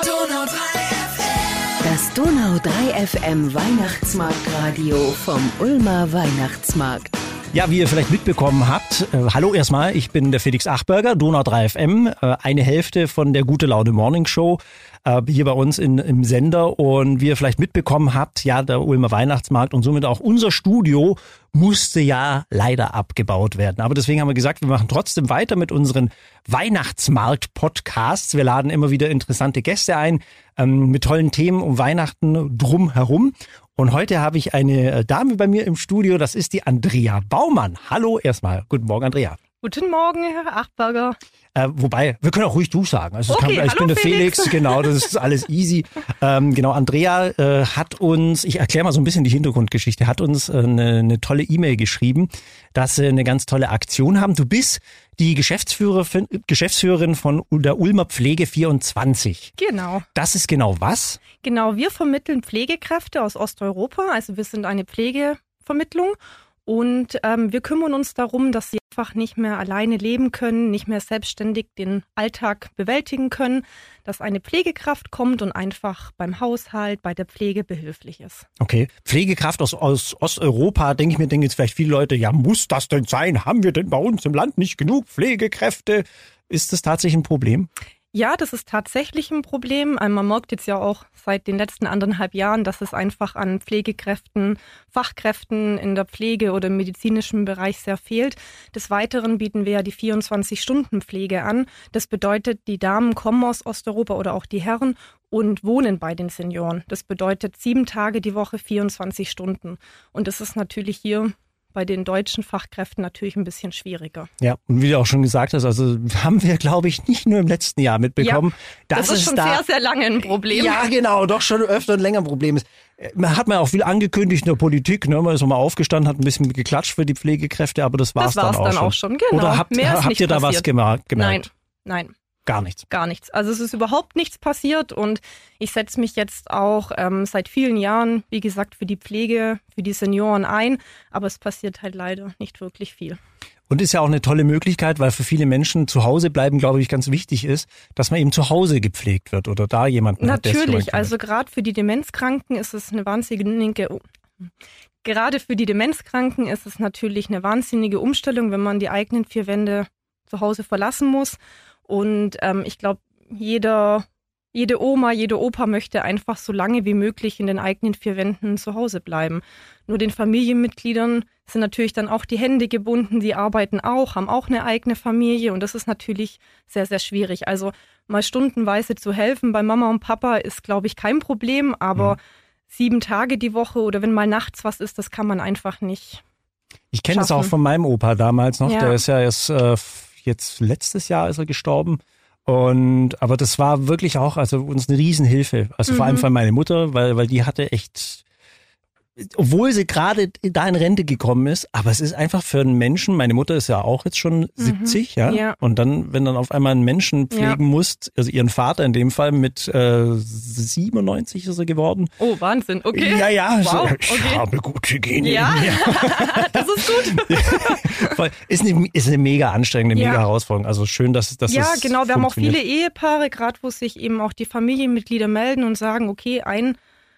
Donau 3 FM. Das Donau 3 FM Weihnachtsmarktradio vom Ulmer Weihnachtsmarkt. Ja, wie ihr vielleicht mitbekommen habt, hallo erstmal, ich bin der Felix Achberger, Donau 3 FM, eine Hälfte von der Gute Laune Morning Show hier bei uns im Sender. Und wie ihr vielleicht mitbekommen habt, ja, der Ulmer Weihnachtsmarkt und somit auch unser Studio musste ja leider abgebaut werden. Aber deswegen haben wir gesagt, wir machen trotzdem weiter mit unseren Weihnachtsmarkt-Podcasts. Wir laden immer wieder interessante Gäste ein mit tollen Themen um Weihnachten drumherum. Und heute habe ich eine Dame bei mir im Studio, das ist die Andrea Baumann. Hallo erstmal. Guten Morgen, Andrea. Guten Morgen, Herr Achberger. Wobei, wir können auch ruhig du sagen. Also okay, ich bin der Felix, genau, das ist alles easy. Genau, Andrea hat uns, ich erkläre mal so ein bisschen die Hintergrundgeschichte, hat uns eine tolle E-Mail geschrieben, dass sie eine ganz tolle Aktion haben. Du bist die Geschäftsführerin von der Ulmer Pflege 24. Genau. Das ist genau was? Genau, wir vermitteln Pflegekräfte aus Osteuropa, also wir sind eine Pflegevermittlung. Und wir kümmern uns darum, dass sie einfach nicht mehr alleine leben können, nicht mehr selbstständig den Alltag bewältigen können, dass eine Pflegekraft kommt und einfach beim Haushalt, bei der Pflege behilflich ist. Okay, Pflegekraft aus Osteuropa, denken jetzt vielleicht viele Leute, ja, muss das denn sein? Haben wir denn bei uns im Land nicht genug Pflegekräfte? Ist das tatsächlich ein Problem? Ja, das ist tatsächlich ein Problem. Man merkt jetzt ja auch seit den letzten 1,5 Jahren, dass es einfach an Pflegekräften, Fachkräften in der Pflege oder im medizinischen Bereich sehr fehlt. Des Weiteren bieten wir ja die 24-Stunden-Pflege an. Das bedeutet, die Damen kommen aus Osteuropa oder auch die Herren und wohnen bei den Senioren. Das bedeutet 7 Tage die Woche, 24 Stunden. Und das ist natürlich hier bei den deutschen Fachkräften natürlich ein bisschen schwieriger. Ja, und wie du auch schon gesagt hast, also haben wir, glaube ich, nicht nur im letzten Jahr mitbekommen. Ja, das ist schon sehr, sehr lange ein Problem. Ja, genau, doch schon öfter und länger ein Problem ist. Man hat auch viel angekündigt in der Politik, ne? Man ist nochmal aufgestanden, hat ein bisschen geklatscht für die Pflegekräfte, aber das war's dann auch schon. Genau. Oder habt ihr da was gemerkt? Nein. Gar nichts. Gar nichts. Also es ist überhaupt nichts passiert und ich setze mich jetzt auch seit vielen Jahren, wie gesagt, für die Pflege, für die Senioren ein, aber es passiert halt leider nicht wirklich viel. Und ist ja auch eine tolle Möglichkeit, weil für viele Menschen zu Hause bleiben, glaube ich, ganz wichtig ist, dass man eben zu Hause gepflegt wird oder da jemanden hat, der Natürlich, also gerade für die Demenzkranken ist es eine wahnsinnige natürlich eine wahnsinnige Umstellung, wenn man die eigenen 4 Wände zu Hause verlassen muss. Und ich glaube, jede Oma, jede Opa möchte einfach so lange wie möglich in den eigenen 4 Wänden zu Hause bleiben. Nur den Familienmitgliedern sind natürlich dann auch die Hände gebunden, die arbeiten auch, haben auch eine eigene Familie und das ist natürlich sehr, sehr schwierig. Also mal stundenweise zu helfen bei Mama und Papa ist, glaube ich, kein Problem, aber 7 Tage die Woche oder wenn mal nachts was ist, das kann man einfach nicht. Ich kenne das auch von meinem Opa damals noch, ja. Der ist ja jetzt letztes Jahr ist er gestorben. Aber das war wirklich auch, also uns eine Riesenhilfe. Also vor allem für meine Mutter, weil die hatte echt, obwohl sie gerade da in Rente gekommen ist, aber es ist einfach für einen Menschen, meine Mutter ist ja auch jetzt schon 70, ja. Und dann, wenn dann auf einmal einen Menschen pflegen musst, also ihren Vater in dem Fall mit 97 ist er geworden. Oh, Wahnsinn, okay. Ja, wow, so, ich habe gute Gene. Ja, das ist gut. Ist eine mega anstrengende, mega Herausforderung. Also schön, dass das ja, genau. Wir haben auch viele Ehepaare, gerade wo sich eben auch die Familienmitglieder melden und sagen, okay, ein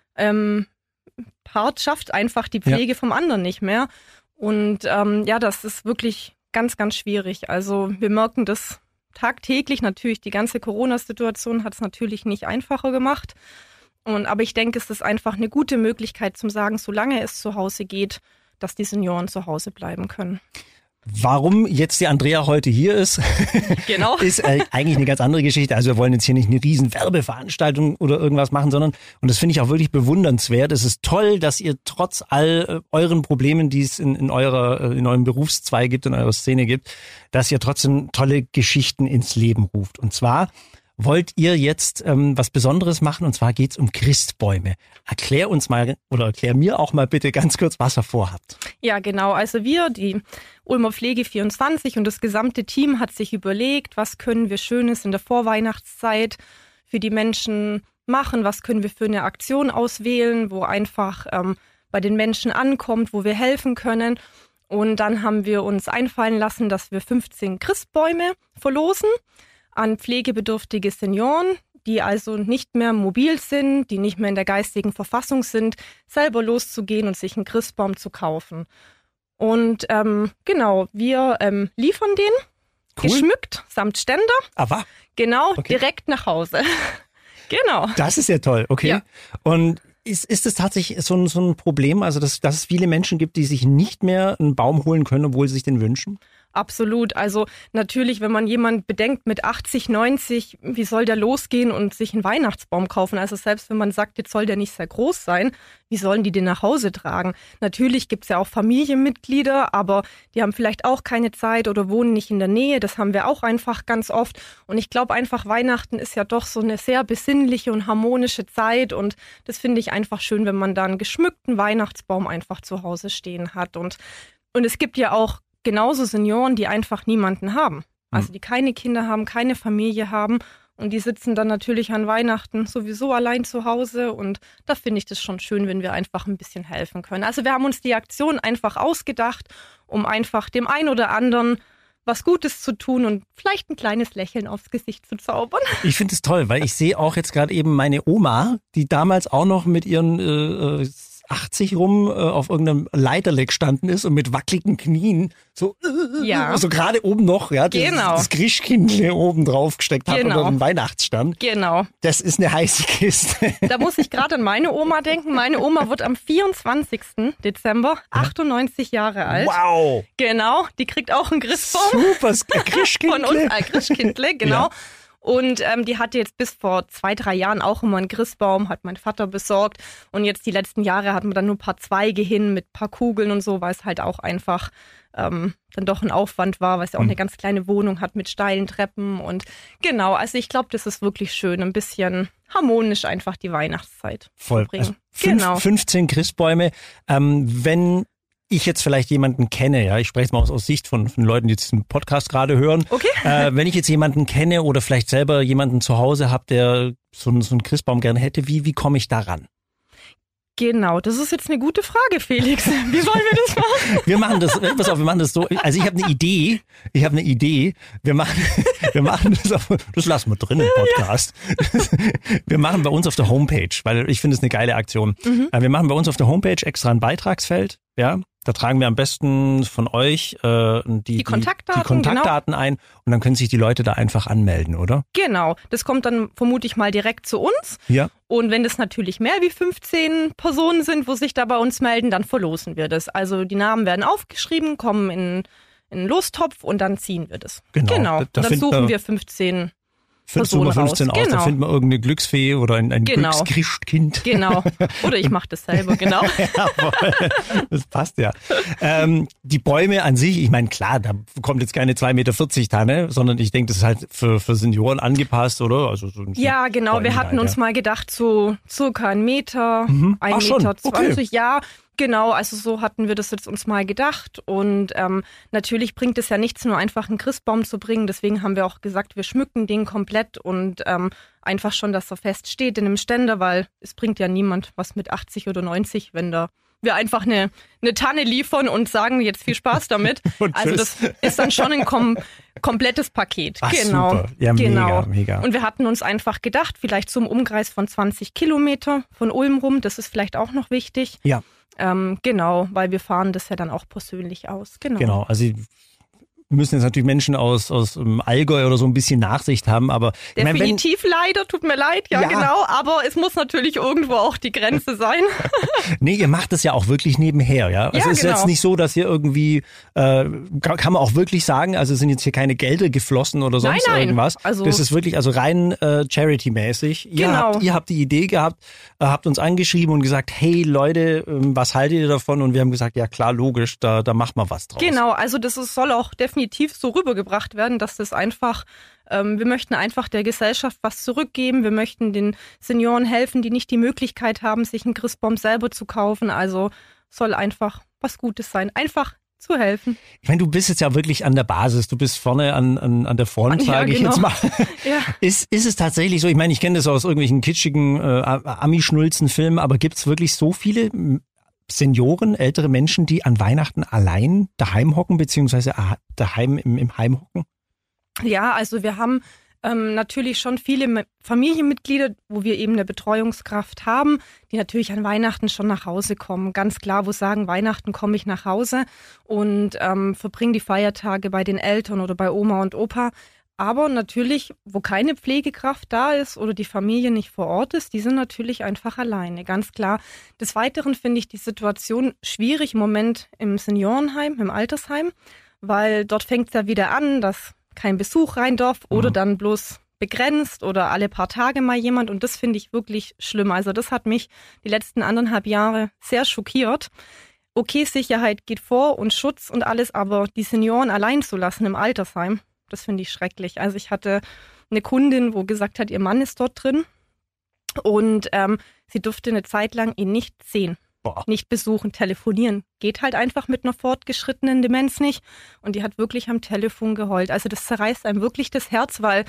Part schafft einfach die Pflege vom anderen nicht mehr. Und das ist wirklich ganz, ganz schwierig. Also wir merken das tagtäglich. Natürlich, die ganze Corona-Situation hat es natürlich nicht einfacher gemacht. Aber ich denke, es ist einfach eine gute Möglichkeit zum sagen, solange es zu Hause geht, dass die Senioren zu Hause bleiben können. Warum jetzt die Andrea heute hier ist, genau. ist eigentlich eine ganz andere Geschichte. Also wir wollen jetzt hier nicht eine riesen Werbeveranstaltung oder irgendwas machen, sondern, und das finde ich auch wirklich bewundernswert, es ist toll, dass ihr trotz all euren Problemen, die es in eurem Berufszweig gibt, in eurer Szene gibt, dass ihr trotzdem tolle Geschichten ins Leben ruft. Und zwar wollt ihr jetzt was Besonderes machen, und zwar geht's um Christbäume. Erklär mir auch mal bitte ganz kurz, was ihr vorhabt. Ja, genau. Also wir, die Ulmer Pflege 24 und das gesamte Team hat sich überlegt, was können wir Schönes in der Vorweihnachtszeit für die Menschen machen, was können wir für eine Aktion auswählen, wo einfach bei den Menschen ankommt, wo wir helfen können. Und dann haben wir uns einfallen lassen, dass wir 15 Christbäume verlosen an pflegebedürftige Senioren. die also nicht mehr mobil sind, die nicht mehr in der geistigen Verfassung sind, selber loszugehen und sich einen Christbaum zu kaufen. Und genau, wir liefern den, Cool. geschmückt, samt Ständer, Aber genau, Okay. direkt nach Hause. Genau. das ist ja toll, okay. Ja. Und ist es tatsächlich so ein Problem, also dass es viele Menschen gibt, die sich nicht mehr einen Baum holen können, obwohl sie sich den wünschen? Absolut. Also natürlich, wenn man jemand bedenkt mit 80, 90, wie soll der losgehen und sich einen Weihnachtsbaum kaufen? Also selbst wenn man sagt, jetzt soll der nicht sehr groß sein, wie sollen die den nach Hause tragen? Natürlich gibt's ja auch Familienmitglieder, aber die haben vielleicht auch keine Zeit oder wohnen nicht in der Nähe. Das haben wir auch einfach ganz oft. Und ich glaube einfach, Weihnachten ist ja doch so eine sehr besinnliche und harmonische Zeit. Und das finde ich einfach schön, wenn man da einen geschmückten Weihnachtsbaum einfach zu Hause stehen hat. Und es gibt ja auch genauso Senioren, die einfach niemanden haben. Also die keine Kinder haben, keine Familie haben und die sitzen dann natürlich an Weihnachten sowieso allein zu Hause und da finde ich das schon schön, wenn wir einfach ein bisschen helfen können. Also wir haben uns die Aktion einfach ausgedacht, um einfach dem einen oder anderen was Gutes zu tun und vielleicht ein kleines Lächeln aufs Gesicht zu zaubern. Ich finde es toll, weil ich sehe auch jetzt gerade eben meine Oma, die damals auch noch mit ihren 80 rum auf irgendeinem Leiterle gestanden ist und mit wackeligen Knien so Ja. so gerade oben noch Genau. das Christkindle oben drauf gesteckt hat Genau. unter den Weihnachtsstand. Genau. Das ist eine heiße Kiste. Da muss ich gerade an meine Oma denken. Meine Oma wird am 24. Dezember 98 Jahre alt. Wow. Genau, die kriegt auch einen Christbaum. Super, Von uns, Christkindle. Christkindle, genau. Ja. Und die hatte jetzt bis vor 2, 3 Jahren auch immer einen Christbaum, hat mein Vater besorgt. Und jetzt die letzten Jahre hat man dann nur ein paar Zweige hin mit ein paar Kugeln und so, weil es halt auch einfach dann doch ein Aufwand war, weil es ja auch eine ganz kleine Wohnung hat mit steilen Treppen. Und genau, also ich glaube, das ist wirklich schön, ein bisschen harmonisch einfach die Weihnachtszeit Voll. zu bringen. Also Genau. 15 Christbäume. Wenn ich jetzt vielleicht jemanden kenne, ja, ich spreche jetzt mal aus Sicht von Leuten, die jetzt den Podcast gerade hören. Okay. Wenn ich jetzt jemanden kenne oder vielleicht selber jemanden zu Hause habe, der so einen Christbaum gerne hätte, wie komme ich da ran? Genau, das ist jetzt eine gute Frage, Felix. Wie sollen wir das machen? Wir machen das, pass auf, wir machen das so, also ich habe eine Idee, wir machen das lassen wir drin im Podcast. Wir machen bei uns auf der Homepage, weil ich finde es eine geile Aktion. Wir machen bei uns auf der Homepage extra ein Beitragsfeld, ja, da tragen wir am besten von euch die Kontaktdaten ein und dann können sich die Leute da einfach anmelden, oder? Genau, das kommt dann vermutlich mal direkt zu uns. Ja. Und wenn das natürlich mehr wie 15 Personen sind, wo sich da bei uns melden, dann verlosen wir das. Also die Namen werden aufgeschrieben, kommen in einen Lostopf und dann ziehen wir das. Genau. Und Da dann finden suchen wir wir 15 Nummer 15 raus. aus, da Genau. finden wir irgendeine Glücksfee oder ein Genau. Glückschristkind. Genau. Oder ich mache das selber, genau. Jawohl, das passt ja. Die Bäume an sich, ich meine, klar, da kommt jetzt keine 2,40 Meter Tanne, sondern ich denke, das ist halt für Senioren angepasst, oder? Also so Ja, genau. Wir hatten uns mal gedacht, so circa 1 Meter, 1,20 Ach schon, Meter. okay. Ja, genau. Also so hatten wir das jetzt uns mal gedacht. Und natürlich bringt es ja nichts, nur einfach einen Christbaum zu bringen. Deswegen haben wir auch gesagt, wir schmücken den komplett und einfach schon, dass er fest steht in einem Ständer, weil es bringt ja niemand was mit 80 oder 90, wenn da wir einfach eine Tanne liefern und sagen, jetzt viel Spaß damit. Und Also tschüss. das ist dann schon ein komplettes Paket. Ach, Genau. super. Ja, genau. mega. Und wir hatten uns einfach gedacht, vielleicht so im Umkreis von 20 Kilometer von Ulm rum, das ist vielleicht auch noch wichtig. Ja. Genau, weil wir fahren das ja dann auch persönlich aus. Genau, also müssen jetzt natürlich Menschen aus Allgäu oder so ein bisschen Nachsicht haben, aber ich meine, Definitiv leider, tut mir leid, ja genau, aber es muss natürlich irgendwo auch die Grenze sein. nee, ihr macht es ja auch wirklich nebenher, ja? Also Ja, es ist genau. jetzt nicht so, dass ihr irgendwie, kann man auch wirklich sagen, also es sind jetzt hier keine Gelder geflossen oder sonst Nein, irgendwas. also- das ist wirklich also rein Charity-mäßig. Genau. Ihr habt die Idee gehabt, habt uns angeschrieben und gesagt, hey Leute, was haltet ihr davon? Und wir haben gesagt, ja klar, logisch, da macht man was draus. Genau, also soll auch definitiv so rübergebracht werden, dass das einfach, wir möchten einfach der Gesellschaft was zurückgeben, wir möchten den Senioren helfen, die nicht die Möglichkeit haben, sich einen Christbaum selber zu kaufen, also soll einfach was Gutes sein, einfach zu helfen. Ich meine, du bist jetzt ja wirklich an der Basis, du bist vorne an der Front, Ja, sage ich genau. jetzt mal. Ja. Ist es tatsächlich so, ich meine, ich kenne das aus irgendwelchen kitschigen Ami-Schnulzen-Filmen, aber gibt es wirklich so viele Senioren, ältere Menschen, die an Weihnachten allein daheim hocken, beziehungsweise daheim im Heim hocken? Ja, also wir haben Natürlich schon viele Familienmitglieder, wo wir eben eine Betreuungskraft haben, die natürlich an Weihnachten schon nach Hause kommen. Ganz klar, wo sagen, Weihnachten komme ich nach Hause und verbringe die Feiertage bei den Eltern oder bei Oma und Opa. Aber natürlich, wo keine Pflegekraft da ist oder die Familie nicht vor Ort ist, die sind natürlich einfach alleine, ganz klar. Des Weiteren finde ich die Situation schwierig im Moment im Seniorenheim, im Altersheim, weil dort fängt es ja wieder an, dass kein Besuch rein darf oder dann bloß begrenzt oder alle paar Tage mal jemand und das finde ich wirklich schlimm. Also das hat mich die letzten 1,5 Jahre sehr schockiert. Okay, Sicherheit geht vor und Schutz und alles, aber die Senioren allein zu lassen im Altersheim, das finde ich schrecklich. Also ich hatte eine Kundin, wo gesagt hat, ihr Mann ist dort drin und sie durfte eine Zeit lang ihn nicht sehen. Nicht besuchen, telefonieren. Geht halt einfach mit einer fortgeschrittenen Demenz nicht. Und die hat wirklich am Telefon geheult. Also das zerreißt einem wirklich das Herz, weil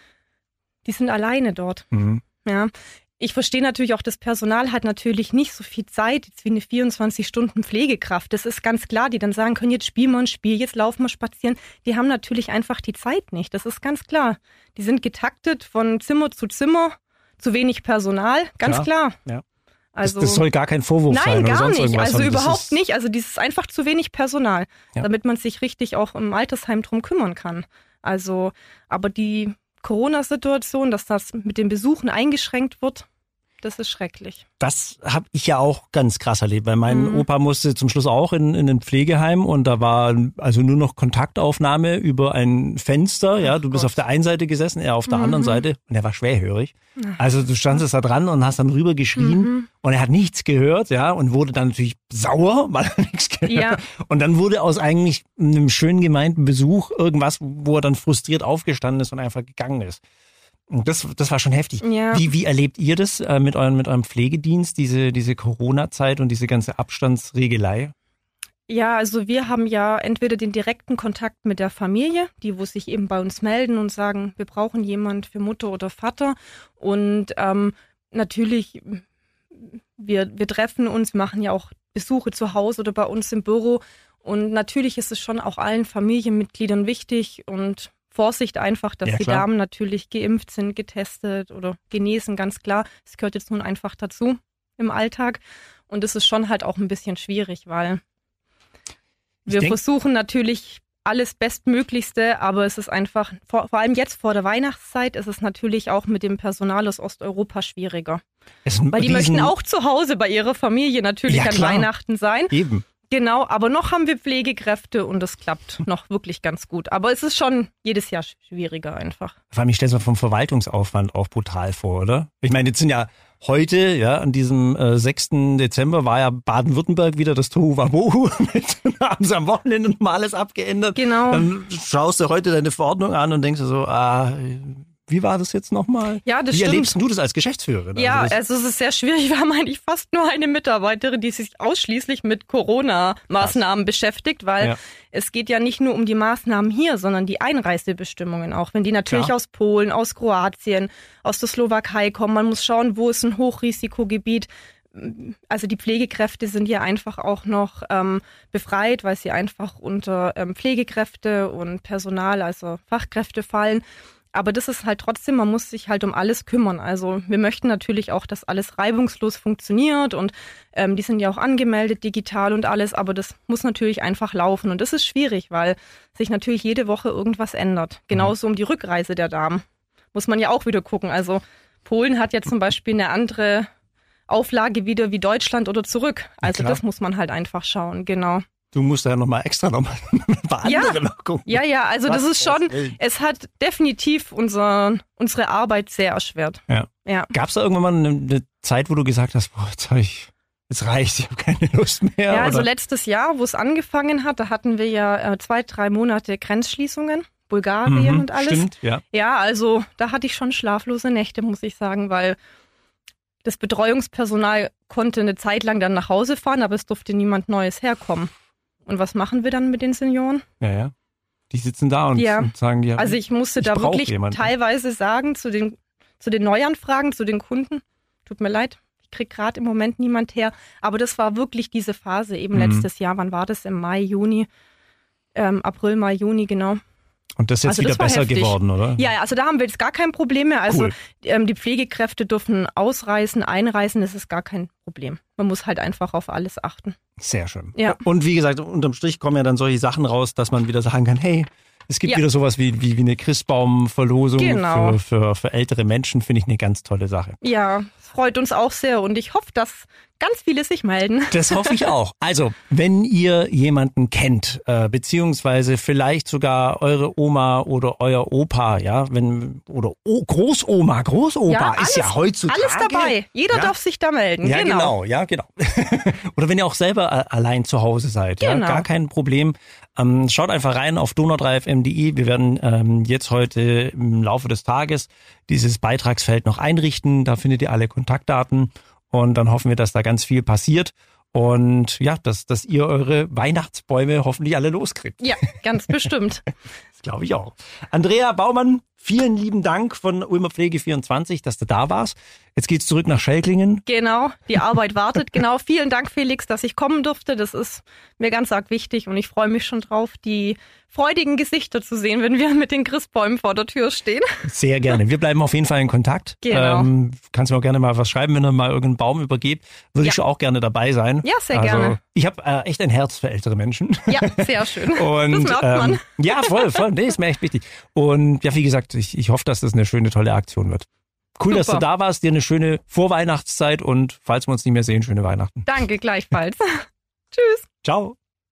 die sind alleine dort. Mhm. Ja. Ich verstehe natürlich auch, das Personal hat natürlich nicht so viel Zeit jetzt wie eine 24-Stunden-Pflegekraft. Das ist ganz klar, die dann sagen können, jetzt spielen wir ein Spiel, jetzt laufen wir spazieren. Die haben natürlich einfach die Zeit nicht. Das ist ganz klar. Die sind getaktet von Zimmer zu Zimmer, zu wenig Personal, ganz klar. Ja. Also, das soll gar kein Vorwurf sein. Nein, oder sonst gar nicht. Irgendwas. Also überhaupt nicht. Also dieses einfach zu wenig Personal, damit man sich richtig auch im Altersheim drum kümmern kann. Also, aber die Corona-Situation, dass das mit den Besuchen eingeschränkt wird, das ist schrecklich. Das habe ich ja auch ganz krass erlebt, weil mein Opa musste zum Schluss auch in ein Pflegeheim und da war also nur noch Kontaktaufnahme über ein Fenster. Ja, du bist auf der einen Seite gesessen, er auf der anderen Seite und er war schwerhörig. Also du standest da dran und hast dann rüber geschrien und er hat nichts gehört, ja, und wurde dann natürlich sauer, weil er nichts gehört. Ja. Und dann wurde aus eigentlich einem schön gemeinten Besuch irgendwas, wo er dann frustriert aufgestanden ist und einfach gegangen ist. Und das war schon heftig. Ja. Wie erlebt ihr das mit eurem Pflegedienst, diese Corona-Zeit und diese ganze Abstandsregelei? Ja, also wir haben ja entweder den direkten Kontakt mit der Familie, die wo sich eben bei uns melden und sagen, wir brauchen jemand für Mutter oder Vater. Und natürlich, wir treffen uns, machen ja auch Besuche zu Hause oder bei uns im Büro. Und natürlich ist es schon auch allen Familienmitgliedern wichtig und Vorsicht einfach, dass die Damen natürlich geimpft sind, getestet oder genesen, ganz klar. Das gehört jetzt nun einfach dazu im Alltag. Und es ist schon halt auch ein bisschen schwierig, weil wir versuchen natürlich alles Bestmöglichste, aber es ist einfach, vor allem jetzt vor der Weihnachtszeit, ist es natürlich auch mit dem Personal aus Osteuropa schwieriger. Weil die möchten auch zu Hause bei ihrer Familie natürlich an Weihnachten sein. Eben. Genau, aber noch haben wir Pflegekräfte und es klappt noch wirklich ganz gut. Aber es ist schon jedes Jahr schwieriger einfach. Vor allem, ich stelle es mir vom Verwaltungsaufwand auch brutal vor, oder? Ich meine, jetzt sind ja heute, ja, an diesem 6. Dezember war ja Baden-Württemberg wieder das Tohuwabohu. Da haben sie am Wochenende nochmal alles abgeändert. Genau. Dann schaust du heute deine Verordnung an und denkst du so, wie war das jetzt nochmal? Ja, das stimmt. Wie erlebst du das als Geschäftsführerin? Ja, also es ist sehr schwierig. Wir haben eigentlich fast nur eine Mitarbeiterin, die sich ausschließlich mit Corona-Maßnahmen beschäftigt, weil es geht ja nicht nur um die Maßnahmen hier, sondern die Einreisebestimmungen auch. Wenn die natürlich aus Polen, aus Kroatien, aus der Slowakei kommen, man muss schauen, wo ist ein Hochrisikogebiet. Also die Pflegekräfte sind ja einfach auch noch befreit, weil sie einfach unter Pflegekräfte und Personal, also Fachkräfte fallen. Aber das ist halt trotzdem, man muss sich halt um alles kümmern. Also wir möchten natürlich auch, dass alles reibungslos funktioniert und die sind ja auch angemeldet digital und alles, aber das muss natürlich einfach laufen. Und das ist schwierig, weil sich natürlich jede Woche irgendwas ändert. Genauso um die Rückreise der Damen. Muss man ja auch wieder gucken. Also Polen hat ja zum Beispiel eine andere Auflage wieder wie Deutschland oder zurück. Also das muss man halt einfach schauen, genau. Du musst ja nochmal ein paar andere noch gucken. Ja, also das ist schon, es hat definitiv unsere Arbeit sehr erschwert. Ja. Gab es da irgendwann mal eine Zeit, wo du gesagt hast, boah, jetzt reicht's, ich habe keine Lust mehr? Ja, also letztes Jahr, wo es angefangen hat, da hatten wir ja 2-3 Monate Grenzschließungen, Bulgarien und alles. Stimmt, ja. Ja, also da hatte ich schon schlaflose Nächte, muss ich sagen, weil das Betreuungspersonal konnte eine Zeit lang dann nach Hause fahren, aber es durfte niemand Neues herkommen. Und was machen wir dann mit den Senioren? Ja. Die sitzen da und sagen dir. Also ich musste da wirklich teilweise sagen zu den Neuanfragen, zu den Kunden, tut mir leid, ich kriege gerade im Moment niemand her. Aber das war wirklich diese Phase eben letztes Jahr. Wann war das? Im Mai, Juni, April, Mai, Juni, genau. Und das ist jetzt Also wieder das war besser heftig. geworden, oder? Ja, also da haben wir jetzt gar kein Problem mehr. Also Cool. die Pflegekräfte dürfen ausreisen, einreisen, das ist gar kein Problem. Man muss halt einfach auf alles achten. Sehr schön. Ja. Und wie gesagt, unterm Strich kommen ja dann solche Sachen raus, dass man wieder sagen kann, hey, es gibt Ja. wieder sowas wie eine Christbaumverlosung Genau. für ältere Menschen, finde ich eine ganz tolle Sache. Ja, es freut uns auch sehr und ich hoffe, dass ganz viele sich melden. Das hoffe ich auch. Also, wenn ihr jemanden kennt, beziehungsweise vielleicht sogar eure Oma oder euer Opa, ja, oder Großoma, Ja, ist ja heutzutage. Alles dabei. Jeder Ja. darf sich da melden. Ja, genau. Oder wenn ihr auch selber allein zu Hause seid, ja, Genau. gar kein Problem. Schaut einfach rein auf donau3fm.de. Wir werden jetzt heute im Laufe des Tages dieses Beitragsfeld noch einrichten. Da findet ihr alle Kontaktdaten und dann hoffen wir, dass da ganz viel passiert und ja, dass ihr eure Weihnachtsbäume hoffentlich alle loskriegt. Ja, ganz bestimmt. Das glaube ich auch. Andrea Baumann, vielen lieben Dank von Ulmer Pflege 24, dass du da warst. Jetzt geht's zurück nach Schelklingen. Genau, die Arbeit wartet. Genau, vielen Dank, Felix, dass ich kommen durfte. Das ist mir ganz arg wichtig und ich freue mich schon drauf, die freudigen Gesichter zu sehen, wenn wir mit den Christbäumen vor der Tür stehen. Sehr gerne. Wir bleiben auf jeden Fall in Kontakt. Genau. Kannst mir auch gerne mal was schreiben, wenn ihr mal irgendeinen Baum übergebt. Würde ich schon auch gerne dabei sein. Ja, sehr gerne. Ich habe echt ein Herz für ältere Menschen. Ja, sehr schön. Und, das merkt man. Ja, voll. Nee, ist mir echt wichtig. Und ja, wie gesagt, ich hoffe, dass das eine schöne, tolle Aktion wird. Cool, Super. dass du da warst. Dir eine schöne Vorweihnachtszeit und falls wir uns nicht mehr sehen, schöne Weihnachten. Danke, gleichfalls. Tschüss. Ciao.